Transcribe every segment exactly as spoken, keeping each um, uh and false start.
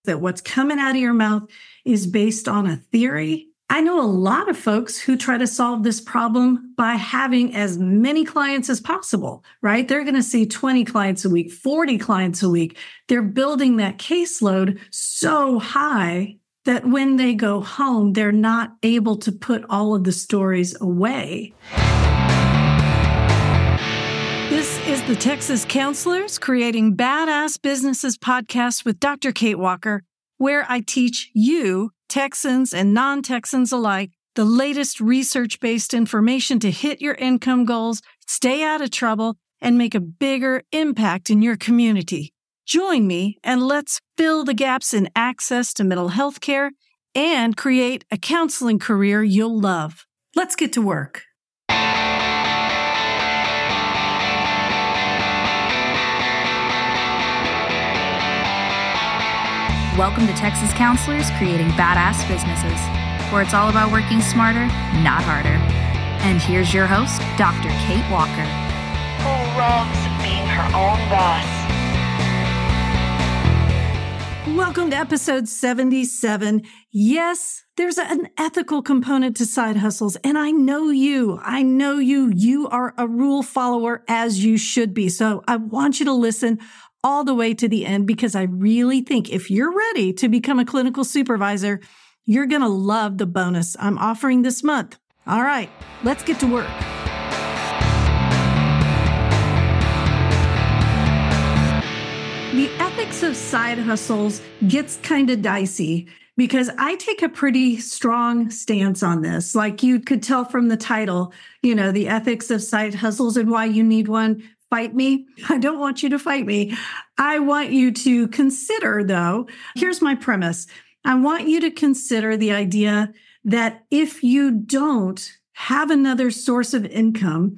that what's coming out of your mouth is based on a theory. I know a lot of folks who try to solve this problem by having as many clients as possible, right? They're going to see twenty clients a week, forty clients a week. They're building that caseload so high that when they go home, they're not able to put all of the stories away. This is the Texas Counselors Creating Badass Businesses podcast with Doctor Kate Walker, where I teach you, Texans and non-Texans alike, the latest research-based information to hit your income goals, stay out of trouble, and make a bigger impact in your community. Join me and let's fill the gaps in access to mental health care and create a counseling career you'll love. Let's get to work. Welcome to Texas Counselors Creating Badass Businesses, where it's all about working smarter, not harder. And here's your host, Doctor Kate Walker. Who loves being her own boss. Welcome to episode seventy-seven. Yes, there's an ethical component to side hustles, and I know you. I know you. You are a rule follower, as you should be. So I want you to listen all the way to the end, because I really think if you're ready to become a clinical supervisor, you're going to love the bonus I'm offering this month. All right, let's get to work. The ethics of side hustles gets kind of dicey because I take a pretty strong stance on this. Like you could tell from the title, you know, the ethics of side hustles and why you need one. Fight me. I don't want you to fight me. I want you to consider, though, here's my premise. I want you to consider the idea that if you don't have another source of income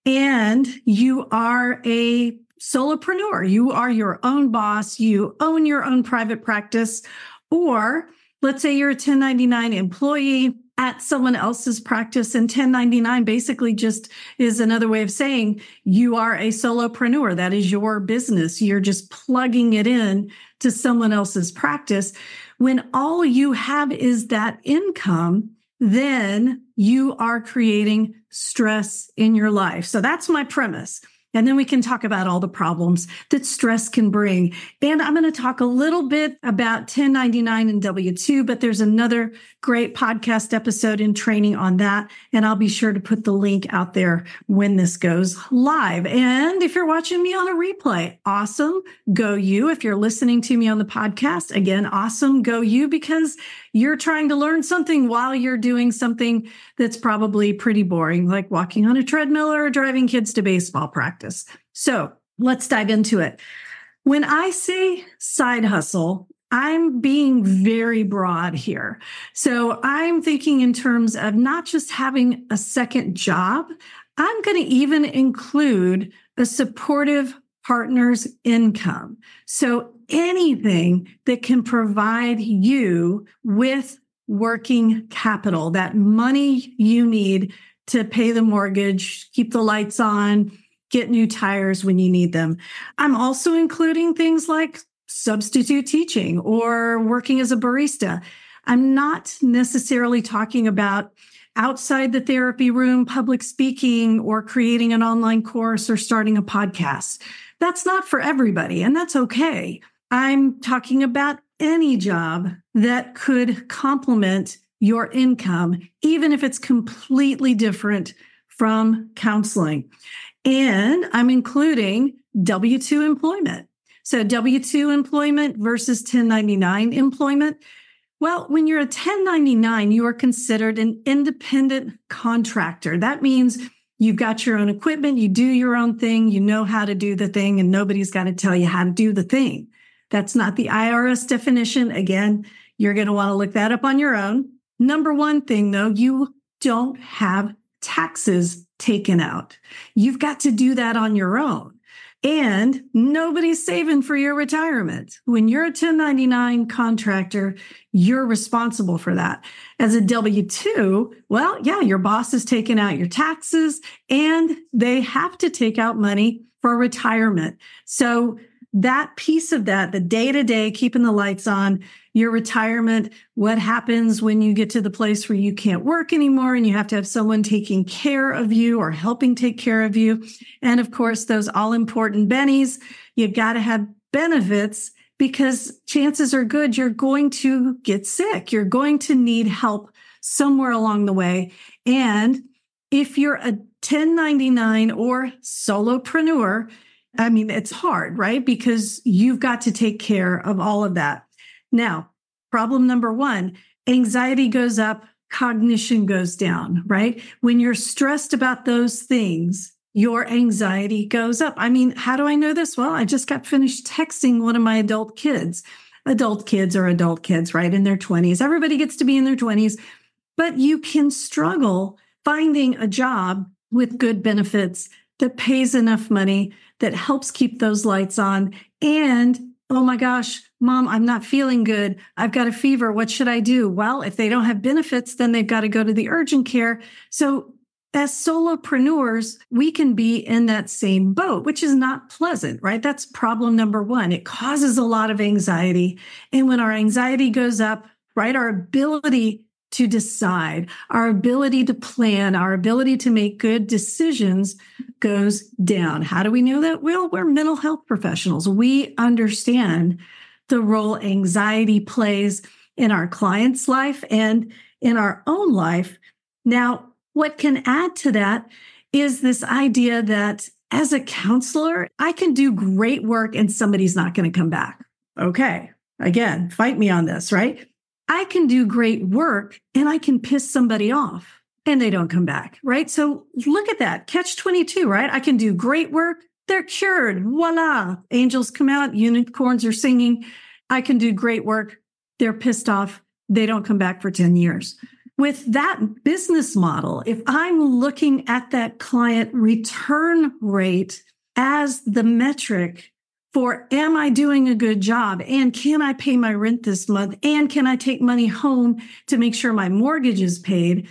and you are a solopreneur, you are your own boss, you own your own private practice, or let's say you're a ten ninety-nine employee at someone else's practice, and ten ninety-nine basically just is another way of saying you are a solopreneur. That is your business. You're just plugging it in to someone else's practice. When all you have is that income, then you are creating stress in your life. So that's my premise. And then we can talk about all the problems that stress can bring. And I'm going to talk a little bit about ten ninety-nine and W two, but there's another great podcast episode in training on that. And I'll be sure to put the link out there when this goes live. And if you're watching me on a replay, awesome, go you. If you're listening to me on the podcast, again, awesome, go you, because you're trying to learn something while you're doing something that's probably pretty boring, like walking on a treadmill or driving kids to baseball practice. So let's dive into it. When I say side hustle, I'm being very broad here. So I'm thinking in terms of not just having a second job. I'm going to even include a supportive partner's income. So anything that can provide you with working capital, that money you need to pay the mortgage, keep the lights on, get new tires when you need them. I'm also including things like substitute teaching or working as a barista. I'm not necessarily talking about outside the therapy room, public speaking, or creating an online course or starting a podcast. That's not for everybody, and that's okay. I'm talking about any job that could complement your income, even if it's completely different from counseling. And I'm including W two employment. So W two employment versus ten ninety-nine employment. Well, when you're a ten ninety-nine, you are considered an independent contractor. That means you've got your own equipment, you do your own thing, you know how to do the thing, and nobody's got to tell you how to do the thing. That's not the I R S definition. Again, you're going to want to look that up on your own. Number one thing, though, you don't have taxes taken out. You've got to do that on your own. And nobody's saving for your retirement. When you're a ten ninety-nine contractor, you're responsible for that. As a W two, well, yeah, your boss is taking out your taxes and they have to take out money for retirement. So that piece of that, the day-to-day, keeping the lights on, your retirement, what happens when you get to the place where you can't work anymore and you have to have someone taking care of you or helping take care of you. And of course, those all-important bennies, you got to have benefits because chances are good you're going to get sick. You're going to need help somewhere along the way. And if you're a ten ninety-nine or solopreneur, I mean, it's hard, right? Because you've got to take care of all of that. Now, problem number one, anxiety goes up, cognition goes down, right? When you're stressed about those things, your anxiety goes up. I mean, how do I know this? Well, I just got finished texting one of my adult kids. Adult kids are adult kids, right? In their twenties. Everybody gets to be in their twenties, but you can struggle finding a job with good benefits that pays enough money, that helps keep those lights on. And, oh my gosh, Mom, I'm not feeling good. I've got a fever. What should I do? Well, if they don't have benefits, then they've got to go to the urgent care. So as solopreneurs, we can be in that same boat, which is not pleasant, right? That's problem number one. It causes a lot of anxiety. And when our anxiety goes up, right, our ability to decide, our ability to plan, our ability to make good decisions goes down. How do we know that? Well, we're mental health professionals. We understand the role anxiety plays in our client's life and in our own life. Now, what can add to that is this idea that as a counselor, I can do great work and somebody's not going to come back. Okay, again, fight me on this, right? I can do great work and I can piss somebody off and they don't come back, right? So look at that, catch twenty-two, right? I can do great work. They're cured. Voila. Angels come out. Unicorns are singing. I can do great work. They're pissed off. They don't come back for ten years. With that business model, if I'm looking at that client return rate as the metric for, am I doing a good job? And can I pay my rent this month? And can I take money home to make sure my mortgage is paid?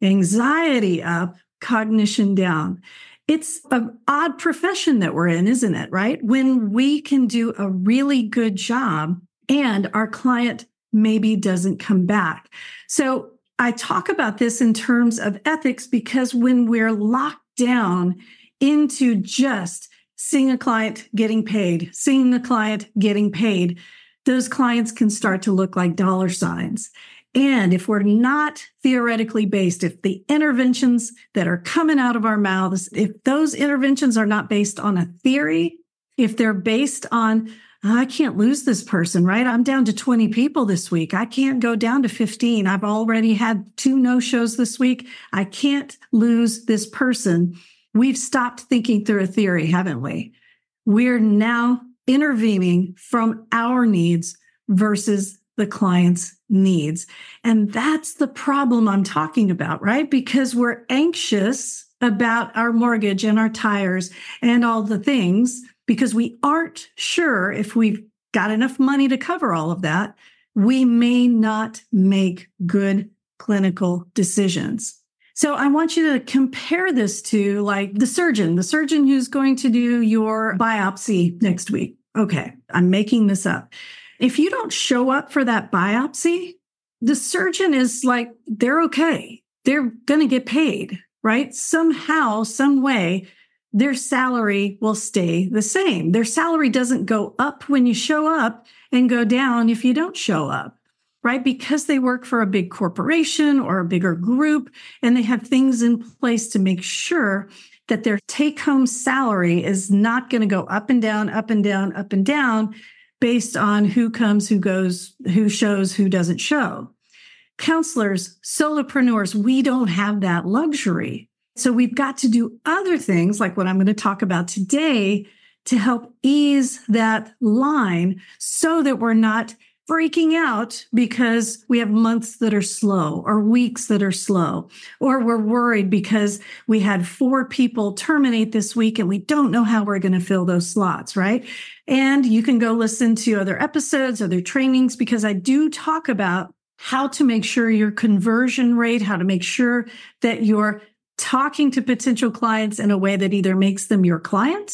Anxiety up, cognition down. It's an odd profession that we're in, isn't it? Right? When we can do a really good job and our client maybe doesn't come back. So I talk about this in terms of ethics because when we're locked down into just seeing a client getting paid, seeing a client getting paid, those clients can start to look like dollar signs. And if we're not theoretically based, if the interventions that are coming out of our mouths, if those interventions are not based on a theory, if they're based on, I can't lose this person, right? I'm down to twenty people this week. I can't go down to fifteen. I've already had two no-shows this week. I can't lose this person. We've stopped thinking through a theory, haven't we? We're now intervening from our needs versus the client's needs. And that's the problem I'm talking about, right? Because we're anxious about our mortgage and our tires and all the things because we aren't sure if we've got enough money to cover all of that. We may not make good clinical decisions. So I want you to compare this to like the surgeon, the surgeon who's going to do your biopsy next week. Okay, I'm making this up. If you don't show up for that biopsy, the surgeon is like, they're okay. They're going to get paid, right? Somehow, some way, their salary will stay the same. Their salary doesn't go up when you show up and go down if you don't show up. Right? Because they work for a big corporation or a bigger group, and they have things in place to make sure that their take-home salary is not going to go up and down, up and down, up and down based on who comes, who goes, who shows, who doesn't show. Counselors, solopreneurs, we don't have that luxury. So we've got to do other things like what I'm going to talk about today to help ease that line so that we're not freaking out because we have months that are slow or weeks that are slow, or we're worried because we had four people terminate this week and we don't know how we're going to fill those slots, right? And you can go listen to other episodes, other trainings, because I do talk about how to make sure your conversion rate, how to make sure that you're talking to potential clients in a way that either makes them your client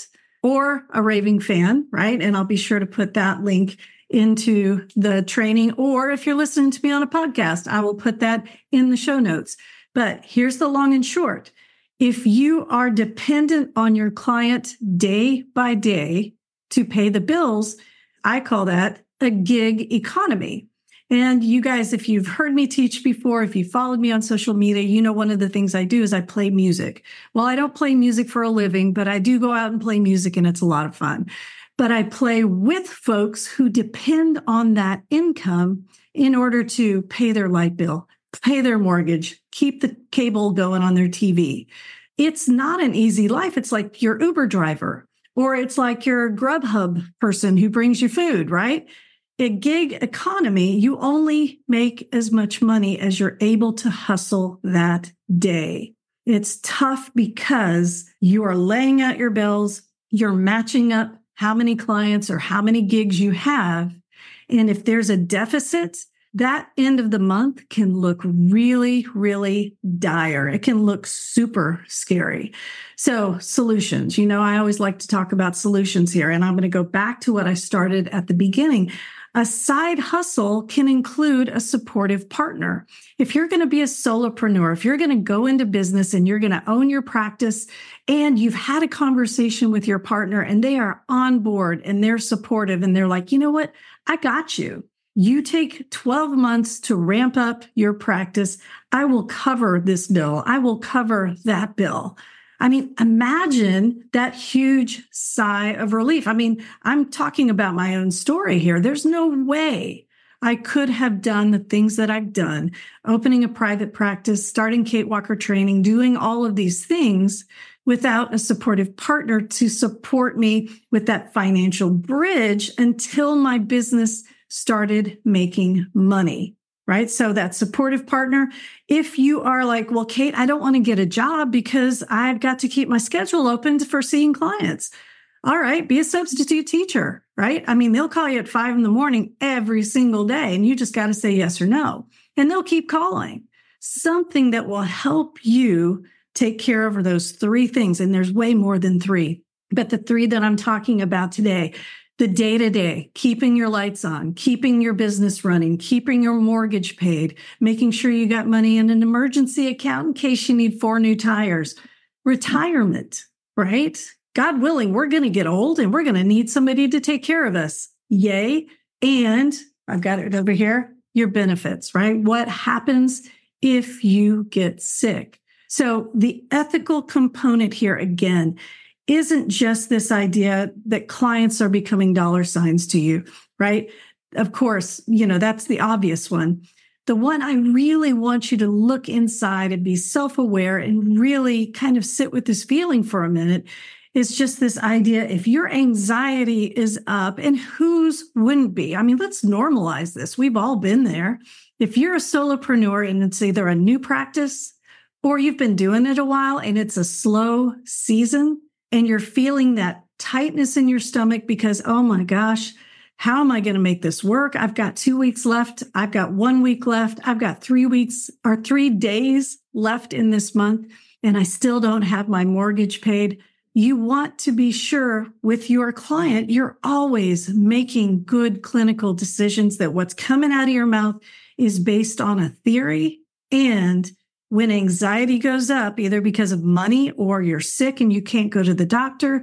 or a raving fan, right? And I'll be sure to put that link into the training. Or if you're listening to me on a podcast, I will put that in the show notes. But here's the long and short. If you are dependent on your client day by day to pay the bills, I call that a gig economy. And you guys, if you've heard me teach before, if you followed me on social media, you know one of the things I do is I play music. Well, I don't play music for a living, but I do go out and play music, and it's a lot of fun. But I play with folks who depend on that income in order to pay their light bill, pay their mortgage, keep the cable going on their T V. It's not an easy life. It's like your Uber driver, or it's like your Grubhub person who brings you food, right? A gig economy, you only make as much money as you're able to hustle that day. It's tough because you are laying out your bills, you're matching up how many clients or how many gigs you have. And if there's a deficit, that end of the month can look really, really dire. It can look super scary. So solutions, you know, I always like to talk about solutions here, and I'm going to go back to what I started at the beginning. A side hustle can include a supportive partner. If you're going to be a solopreneur, if you're going to go into business and you're going to own your practice, and you've had a conversation with your partner and they are on board and they're supportive and they're like, you know what, I got you. You take twelve months to ramp up your practice. I will cover this bill. I will cover that bill. I mean, imagine that huge sigh of relief. I mean, I'm talking about my own story here. There's no way I could have done the things that I've done, opening a private practice, starting Kate Walker training, doing all of these things without a supportive partner to support me with that financial bridge until my business started making money. Right? So that supportive partner, if you are like, well, Kate, I don't want to get a job because I've got to keep my schedule open for seeing clients. All right, be a substitute teacher, right? I mean, they'll call you at five in the morning every single day, and you just got to say yes or no. And they'll keep calling. Something that will help you take care of those three things. And there's way more than three, but the three that I'm talking about today. The day-to-day, keeping your lights on, keeping your business running, keeping your mortgage paid, making sure you got money in an emergency account in case you need four new tires. Retirement, right? God willing, we're going to get old and we're going to need somebody to take care of us. Yay. And I've got it over here, your benefits, right? What happens if you get sick? So the ethical component here, again, isn't just this idea that clients are becoming dollar signs to you, right? Of course, you know, that's the obvious one. The one I really want you to look inside and be self-aware and really kind of sit with this feeling for a minute is just this idea, if your anxiety is up, and whose wouldn't be? I mean, let's normalize this. We've all been there. If you're a solopreneur and it's either a new practice or you've been doing it a while and it's a slow season, and you're feeling that tightness in your stomach because, oh my gosh, how am I going to make this work? I've got two weeks left. I've got one week left. I've got three weeks or three days left in this month, and I still don't have my mortgage paid. You want to be sure with your client, you're always making good clinical decisions, that what's coming out of your mouth is based on a theory. And when anxiety goes up, either because of money or you're sick and you can't go to the doctor,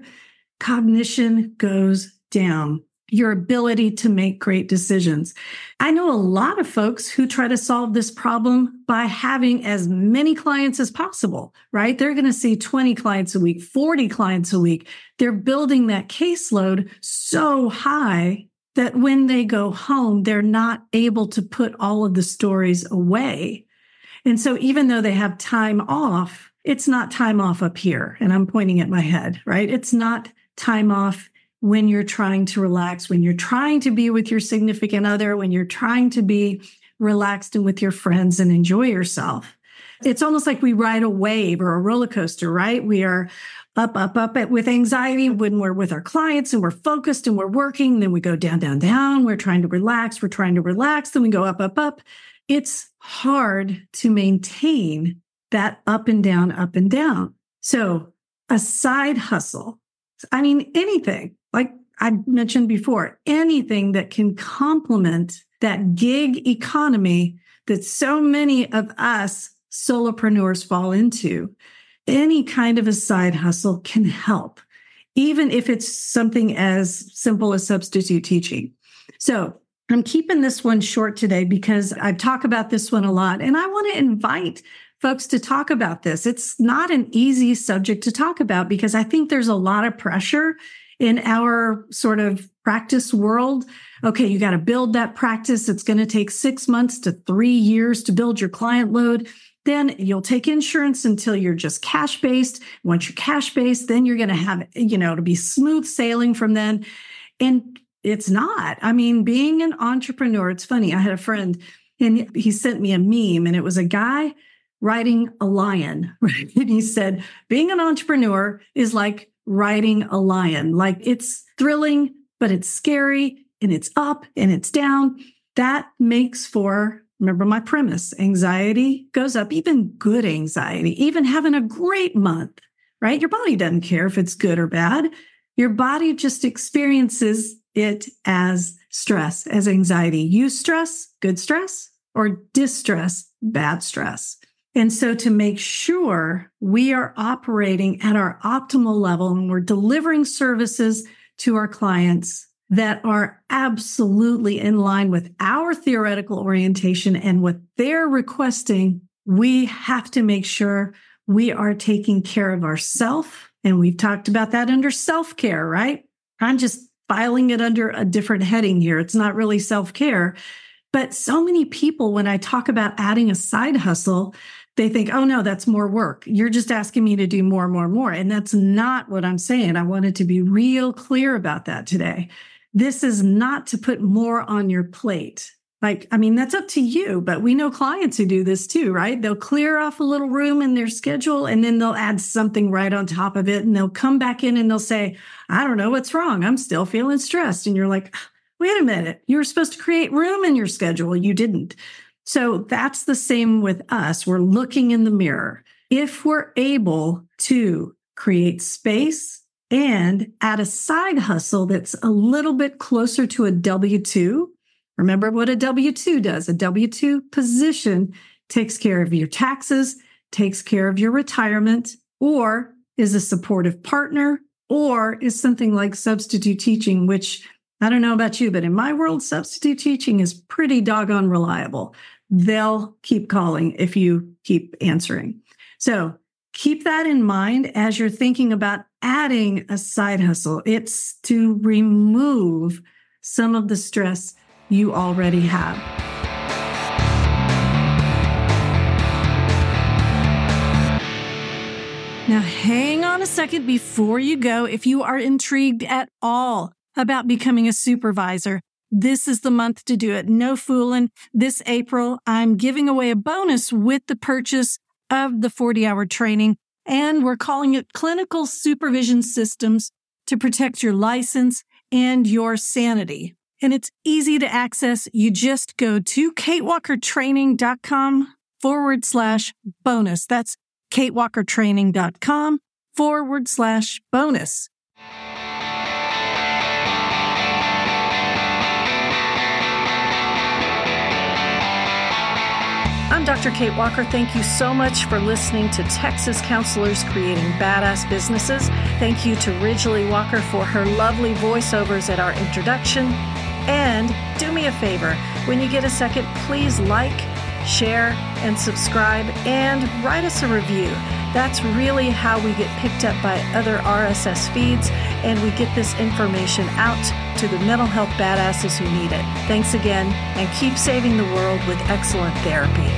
cognition goes down. Your ability to make great decisions. I know a lot of folks who try to solve this problem by having as many clients as possible, right? They're going to see twenty clients a week, forty clients a week. They're building that caseload so high that when they go home, they're not able to put all of the stories away. And so even though they have time off, it's not time off up here. And I'm pointing at my head, right? It's not time off when you're trying to relax, when you're trying to be with your significant other, when you're trying to be relaxed and with your friends and enjoy yourself. It's almost like we ride a wave or a roller coaster, right? We are up, up, up with anxiety when we're with our clients and we're focused and we're working. Then we go down, down, down. We're trying to relax. We're trying to relax. Then we go up, up, up. It's hard to maintain that up and down, up and down. So a side hustle, I mean, anything, like I mentioned before, anything that can complement that gig economy that so many of us solopreneurs fall into. Any kind of a side hustle can help, even if it's something as simple as substitute teaching. So I'm keeping this one short today because I talk about this one a lot, and I want to invite folks to talk about this. It's not an easy subject to talk about because I think there's a lot of pressure in our sort of practice world. Okay, you got to build that practice. It's going to take six months to three years to build your client load. Then you'll take insurance until you're just cash-based. Once you're cash-based, then you're going to have, you know, to be smooth sailing from then. And it's not. I mean, being an entrepreneur, it's funny. I had a friend and he sent me a meme, and it was a guy riding a lion, right? And he said, being an entrepreneur is like riding a lion. Like, it's thrilling, but it's scary, and it's up and it's down. That makes for, remember my premise, anxiety goes up, even good anxiety, even having a great month, right? Your body doesn't care if it's good or bad. Your body just experiences it as stress, as anxiety. Eustress, good stress, or distress, bad stress. And so to make sure we are operating at our optimal level and we're delivering services to our clients that are absolutely in line with our theoretical orientation and what they're requesting, we have to make sure we are taking care of ourselves. And we've talked about that under self-care, right? I'm just filing it under a different heading here. It's not really self-care. But so many people, when I talk about adding a side hustle, they think, oh, no, that's more work. You're just asking me to do more and more and more. And that's not what I'm saying. I wanted to be real clear about that today. This is not to put more on your plate. Like, I mean, that's up to you, but we know clients who do this too, right? They'll clear off a little room in their schedule and then they'll add something right on top of it. And they'll come back in and they'll say, I don't know what's wrong. I'm still feeling stressed. And you're like, wait a minute, you were supposed to create room in your schedule. You didn't. So that's the same with us. We're looking in the mirror. If we're able to create space and add a side hustle that's a little bit closer to a W two, remember what a W two does. A W two position takes care of your taxes, takes care of your retirement, or is a supportive partner, or is something like substitute teaching, which I don't know about you, but in my world, substitute teaching is pretty doggone reliable. They'll keep calling if you keep answering. So keep that in mind as you're thinking about adding a side hustle. It's to remove some of the stress you already have. Now, hang on a second before you go. If you are intrigued at all about becoming a supervisor, this is the month to do it. No fooling. This April, I'm giving away a bonus with the purchase of the forty-hour training, and we're calling it Clinical Supervision Systems to protect your license and your sanity. And it's easy to access. You just go to katewalkertraining.com forward slash bonus. That's katewalkertraining.com forward slash bonus. I'm Doctor Kate Walker. Thank you so much for listening to Texas Counselors Creating Badass Businesses. Thank you to Ridgely Walker for her lovely voiceovers at our introduction. And do me a favor, when you get a second, please like, share, and subscribe, and write us a review. That's really how we get picked up by other R S S feeds, and we get this information out to the mental health badasses who need it. Thanks again, and keep saving the world with excellent therapy.